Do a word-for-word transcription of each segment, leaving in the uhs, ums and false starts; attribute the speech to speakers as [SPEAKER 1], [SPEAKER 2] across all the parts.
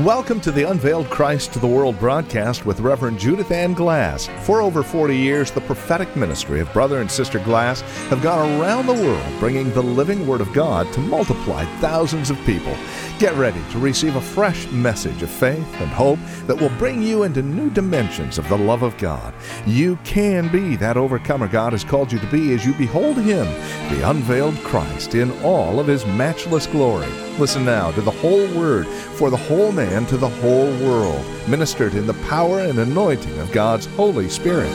[SPEAKER 1] Welcome to the Unveiled Christ to the World broadcast with Reverend Judith Ann Glass. For over forty years, the prophetic ministry of Brother and Sister Glass have gone around the world bringing the living Word of God to multiply thousands of people. Get ready to receive a fresh message of faith and hope that will bring you into new dimensions of the love of God. You can be that overcomer God has called you to be as you behold Him, the unveiled Christ, in all of His matchless glory. Listen now to the whole Word for the whole man to the whole world, ministered in the power and anointing of God's Holy Spirit.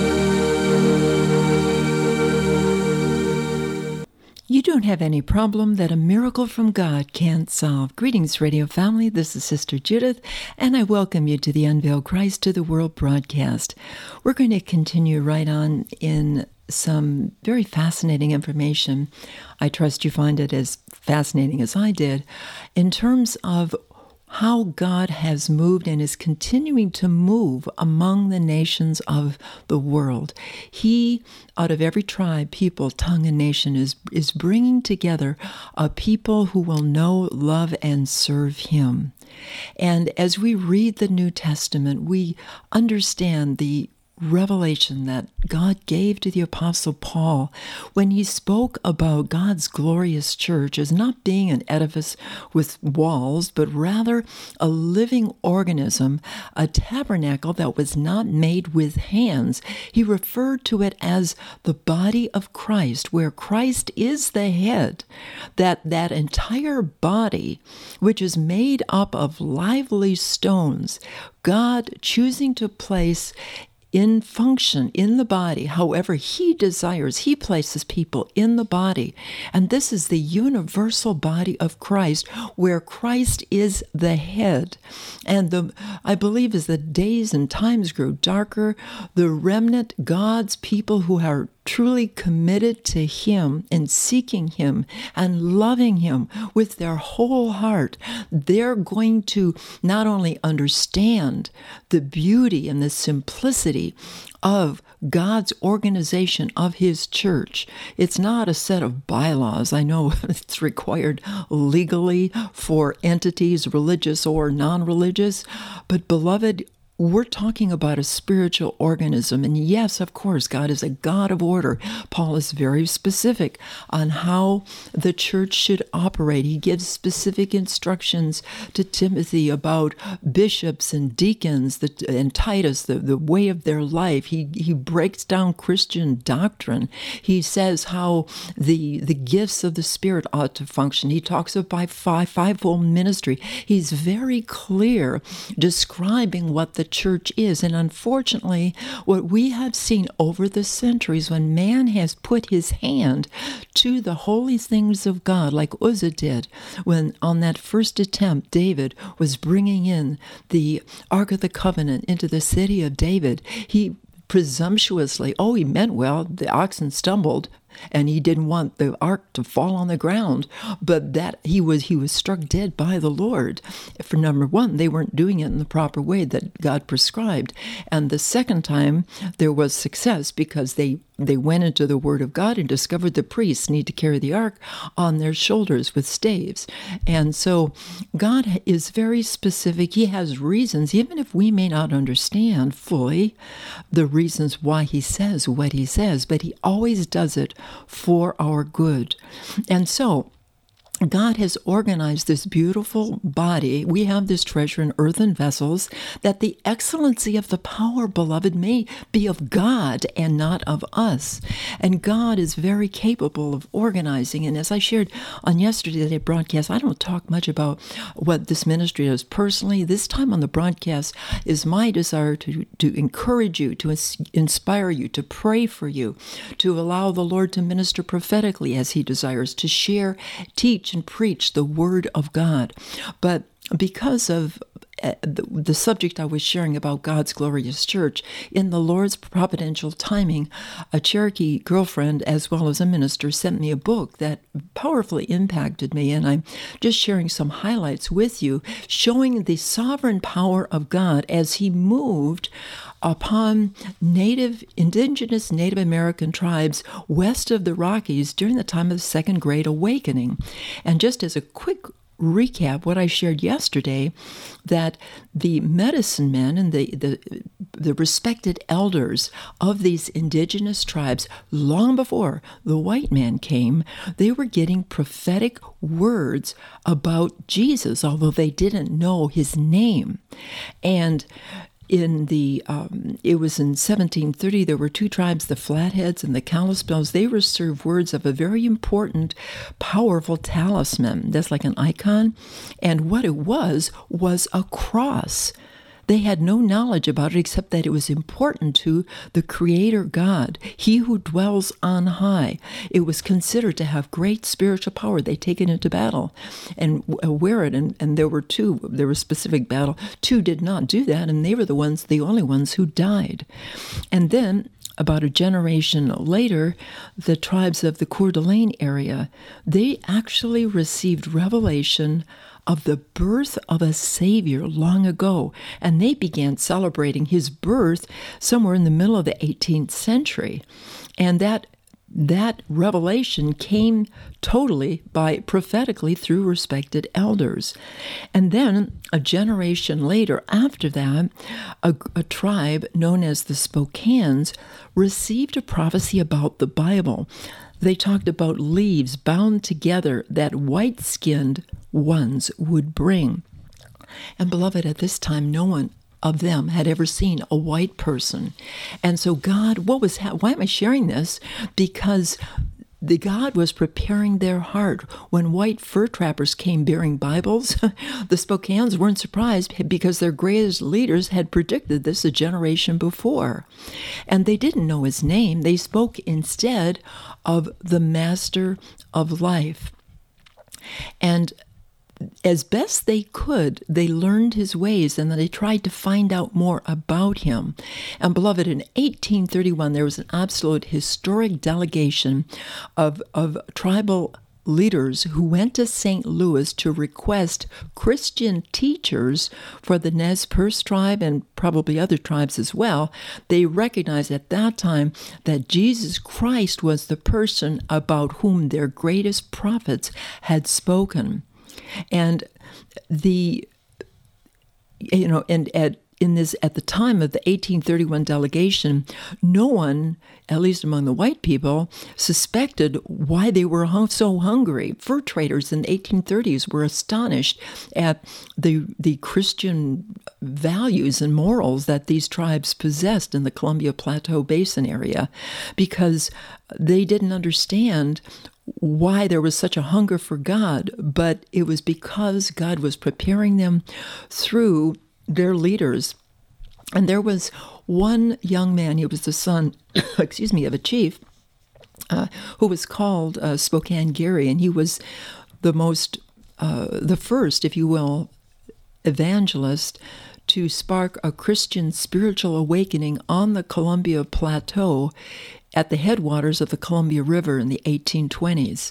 [SPEAKER 2] You don't have any problem that a miracle from God can't solve. Greetings, radio family. This is Sister Judith, and I welcome you to the Unveiled Christ to the World broadcast. We're going to continue right on in some very fascinating information. I trust you find it as fascinating as I did, in terms of how God has moved and is continuing to move among the nations of the world. He, out of every tribe, people, tongue, and nation, is, is bringing together a people who will know, love, and serve Him. And as we read the New Testament, we understand the revelation that God gave to the Apostle Paul when he spoke about God's glorious church as not being an edifice with walls, but rather a living organism, a tabernacle that was not made with hands. He referred to it as the body of Christ, where Christ is the head, that that entire body, which is made up of lively stones, God choosing to place in function in the body, however He desires. He places people in the body. And this is the universal body of Christ, where Christ is the head. And the I believe as the days and times grew darker, the remnant, God's people who are truly committed to Him and seeking Him and loving Him with their whole heart, they're going to not only understand the beauty and the simplicity of God's organization of His church. It's not a set of bylaws. I know it's required legally for entities, religious or non-religious, but beloved, we're talking about a spiritual organism. And yes, of course, God is a God of order. Paul is very specific on how the church should operate. He gives specific instructions to Timothy about bishops and deacons the, and Titus, the, the way of their life. He he breaks down Christian doctrine. He says how the, the gifts of the Spirit ought to function. He talks about five, fivefold ministry. He's very clear describing what the church is. And unfortunately, what we have seen over the centuries, when man has put his hand to the holy things of God, like Uzzah did, when on that first attempt, David was bringing in the Ark of the Covenant into the city of David, he presumptuously, oh, he meant well, the oxen stumbled, and he didn't want the ark to fall on the ground, but that he was he was struck dead by the Lord. For number one, they weren't doing it in the proper way that God prescribed. And the second time, there was success because they They went into the Word of God and discovered the priests need to carry the ark on their shoulders with staves. And so God is very specific. He has reasons, even if we may not understand fully the reasons why He says what He says, but He always does it for our good. And so God has organized this beautiful body. We have this treasure in earthen vessels, that the excellency of the power, beloved, may be of God and not of us. And God is very capable of organizing. And as I shared on yesterday's broadcast, I don't talk much about what this ministry does personally. This time on the broadcast is my desire to, to encourage you, to inspire you, to pray for you, to allow the Lord to minister prophetically as He desires, to share, teach, and preach the Word of God. But because of uh, the, the subject I was sharing about God's glorious church, in the Lord's providential timing, a Cherokee girlfriend as well as a minister sent me a book that powerfully impacted me, and I'm just sharing some highlights with you, showing the sovereign power of God as He moved upon native, indigenous Native American tribes west of the Rockies during the time of the Second Great Awakening. And just as a quick recap what I shared yesterday, that the medicine men and the, the, the respected elders of these indigenous tribes, long before the white man came, they were getting prophetic words about Jesus, although they didn't know his name. And In the, um, it was in seventeen thirty, there were two tribes, the Flatheads and the Kalispels. They were served words of a very important, powerful talisman. That's like an icon. And what it was, was a cross. They had no knowledge about it except that it was important to the Creator God, He who dwells on high. It was considered to have great spiritual power. They take it into battle and wear it. And, and there were two, there was specific battle. Two did not do that, and they were the ones, the only ones who died. And then, about a generation later, the tribes of the Coeur d'Alene area, they actually received revelation of the birth of a Savior long ago, and they began celebrating his birth somewhere in the middle of the eighteenth century. And that that revelation came totally by prophetically through respected elders. And then a generation later, after that, a, a tribe known as the Spokanes received a prophecy about the Bible. They talked about leaves bound together that white-skinned ones would bring. And beloved, at this time, no one of them had ever seen a white person. And so God, what was, ha- why am I sharing this? Because the God was preparing their heart. When white fur trappers came bearing Bibles, the Spokanes weren't surprised because their greatest leaders had predicted this a generation before. And they didn't know his name. They spoke instead of the Master of Life. And as best they could, they learned his ways, and then they tried to find out more about him. And beloved, in eighteen thirty-one, there was an absolute historic delegation of, of tribal leaders who went to Saint Louis to request Christian teachers for the Nez Perce tribe and probably other tribes as well. They recognized at that time that Jesus Christ was the person about whom their greatest prophets had spoken. And the, you know, and at in this at the time of the eighteen thirty-one delegation, no one, at least among the white people, suspected why they were hung, so hungry. Fur traders in the eighteen thirties were astonished at the the Christian values and morals that these tribes possessed in the Columbia Plateau Basin area, because they didn't understand why there was such a hunger for God, but it was because God was preparing them through their leaders. And there was one young man, he was the son, excuse me, of a chief, uh, who was called uh, Spokane Gary, and he was the most, uh, the first, if you will, evangelist to spark a Christian spiritual awakening on the Columbia Plateau at the headwaters of the Columbia River in the eighteen twenties.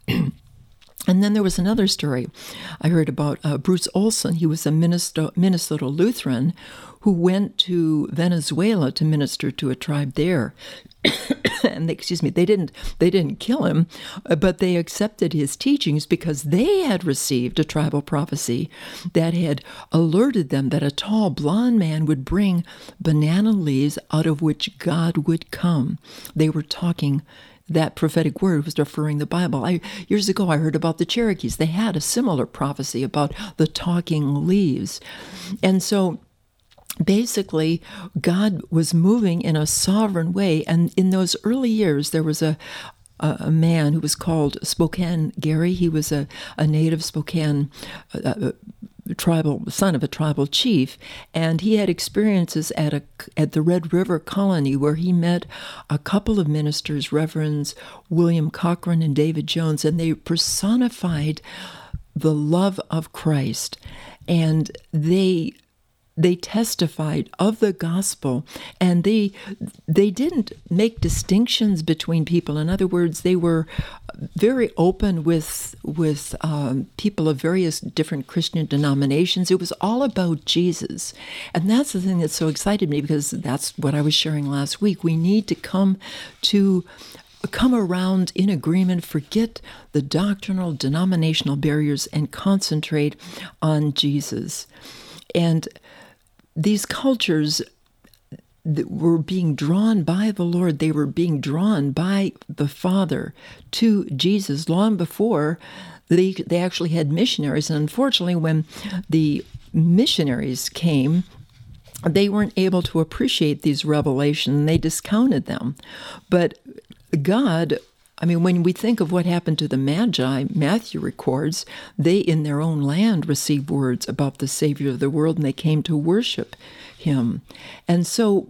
[SPEAKER 2] And then there was another story I heard about uh, Bruce Olson. He was a Minnesota, Minnesota Lutheran who went to Venezuela to minister to a tribe there. And they, excuse me, they didn't they didn't kill him, but they accepted his teachings because they had received a tribal prophecy that had alerted them that a tall blonde man would bring banana leaves out of which God would come. They were talking. That prophetic word was referring the Bible. I, years ago, I heard about the Cherokees. They had a similar prophecy about the talking leaves. And so basically, God was moving in a sovereign way. And in those early years, there was a a man who was called Spokane Gary. He was a, a native Spokane uh, tribal son of a tribal chief, and he had experiences at a at the Red River Colony where he met a couple of ministers, Reverends William Cochran and David Jones, and they personified the love of Christ, and they they testified of the gospel, and they they didn't make distinctions between people. In other words, they were very open with with um, people of various different Christian denominations. It was all about Jesus, and that's the thing that so excited me, because that's what I was sharing last week. We need to come to come around in agreement, forget the doctrinal, denominational barriers, and concentrate on Jesus. And these cultures that were being drawn by the Lord, they were being drawn by the Father to Jesus long before they, they actually had missionaries. And unfortunately, when the missionaries came, they weren't able to appreciate these revelations. They discounted them. But God, I mean, when we think of what happened to the Magi, Matthew records, they in their own land received words about the Savior of the world, and they came to worship him. And so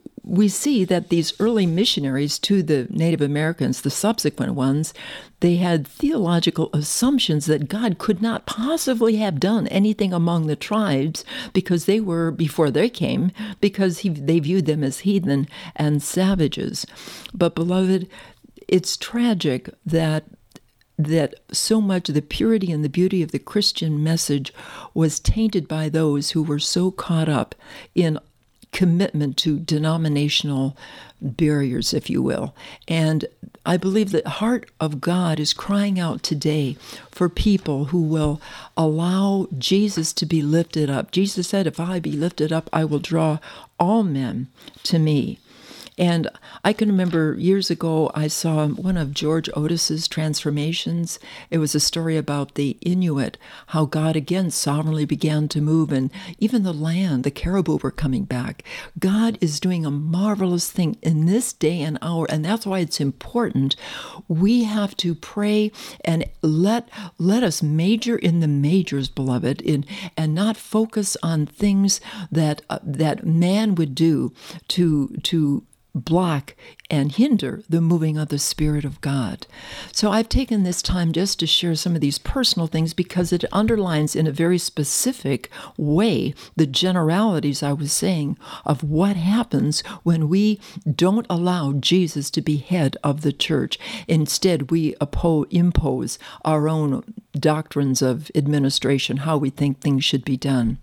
[SPEAKER 2] we see that these early missionaries to the Native Americans, the subsequent ones, they had theological assumptions that God could not possibly have done anything among the tribes because they were, before they came, because he, they viewed them as heathen and savages. But beloved, it's tragic that that so much of the purity and the beauty of the Christian message was tainted by those who were so caught up in commitment to denominational barriers, if you will. And I believe that the heart of God is crying out today for people who will allow Jesus to be lifted up. Jesus said, if I be lifted up, I will draw all men to me. And I can remember years ago, I saw one of George Otis's transformations. It was a story about the Inuit, how God again sovereignly began to move, and even the land, the caribou were coming back. God is doing a marvelous thing in this day and hour, and that's why it's important. We have to pray and let let us major in the majors, beloved, in, and not focus on things that uh, that man would do to to block and hinder the moving of the Spirit of God. So I've taken this time just to share some of these personal things because it underlines in a very specific way the generalities I was saying of what happens when we don't allow Jesus to be head of the church. Instead, we oppo- impose our own doctrines of administration, how we think things should be done.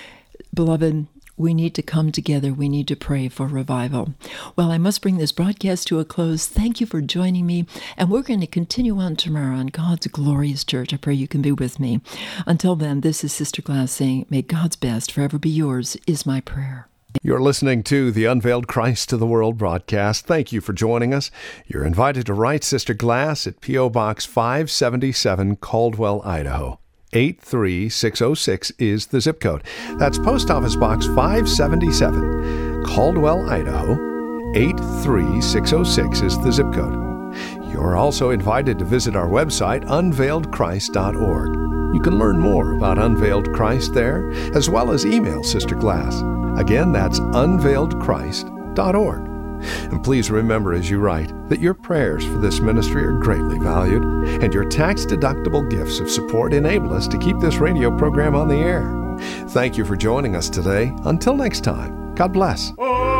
[SPEAKER 2] Beloved, we need to come together. We need to pray for revival. Well, I must bring this broadcast to a close. Thank you for joining me, and we're going to continue on tomorrow on God's glorious church. I pray you can be with me. Until then, this is Sister Glass saying, may God's best forever be yours, is my prayer.
[SPEAKER 1] You're listening to the Unveiled Christ to the World broadcast. Thank you for joining us. You're invited to write Sister Glass at P O Box five seventy-seven, Caldwell, Idaho. eight three six oh six is the zip code. That's Post Office Box five seventy-seven, Caldwell, Idaho. eight three six oh six is the zip code. You're also invited to visit our website, unveiled christ dot org. You can learn more about Unveiled Christ there, as well as email Sister Glass. Again, that's unveiled christ dot org. And please remember as you write that your prayers for this ministry are greatly valued, and your tax-deductible gifts of support enable us to keep this radio program on the air. Thank you for joining us today. Until next time, God bless.